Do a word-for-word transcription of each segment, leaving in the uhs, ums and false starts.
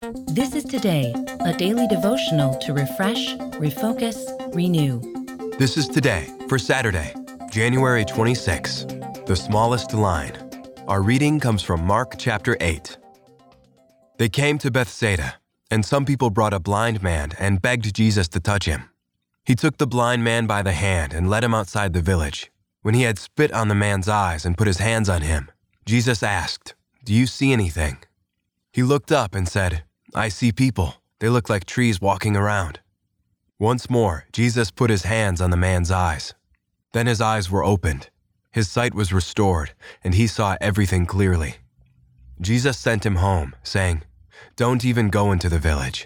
This is Today, a daily devotional to refresh, refocus, renew. This is Today for Saturday, January twenty-sixth, the smallest line. Our reading comes from Mark chapter eight. They came to Bethsaida, and some people brought a blind man and begged Jesus to touch him. He took the blind man by the hand and led him outside the village. When he had spit on the man's eyes and put his hands on him, Jesus asked, "Do you see anything?" He looked up and said, "I see people. They look like trees walking around." Once more, Jesus put his hands on the man's eyes. Then his eyes were opened. His sight was restored, and he saw everything clearly. Jesus sent him home, saying, "Don't even go into the village."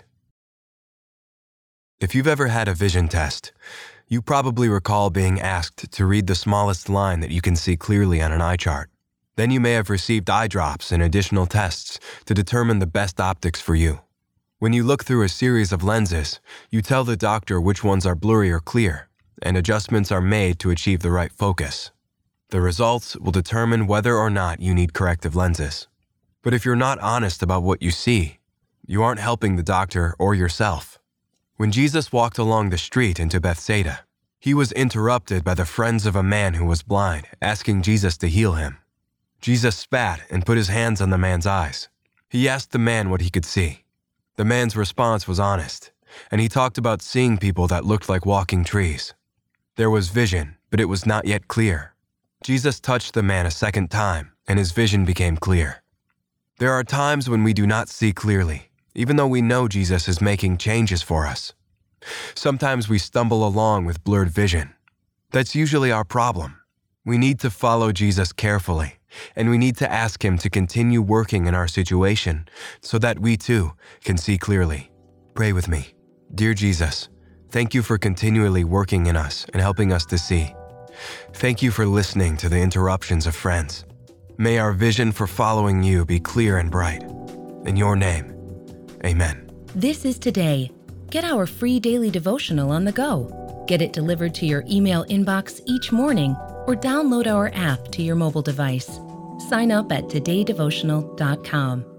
If you've ever had a vision test, you probably recall being asked to read the smallest line that you can see clearly on an eye chart. Then you may have received eye drops and additional tests to determine the best optics for you. When you look through a series of lenses, you tell the doctor which ones are blurry or clear, and adjustments are made to achieve the right focus. The results will determine whether or not you need corrective lenses. But if you're not honest about what you see, you aren't helping the doctor or yourself. When Jesus walked along the street into Bethsaida, he was interrupted by the friends of a man who was blind, asking Jesus to heal him. Jesus spat and put his hands on the man's eyes. He asked the man what he could see. The man's response was honest, and he talked about seeing people that looked like walking trees. There was vision, but it was not yet clear. Jesus touched the man a second time, and his vision became clear. There are times when we do not see clearly, even though we know Jesus is making changes for us. Sometimes we stumble along with blurred vision. That's usually our problem. We need to follow Jesus carefully, and we need to ask him to continue working in our situation so that we too can see clearly. Pray with me. Dear Jesus, thank you for continually working in us and helping us to see. Thank you for listening to the interruptions of friends. May our vision for following you be clear and bright. In your name, amen. This is Today. Get our free daily devotional on the go. Get it delivered to your email inbox each morning or download our app to your mobile device. Sign up at today devotional dot com.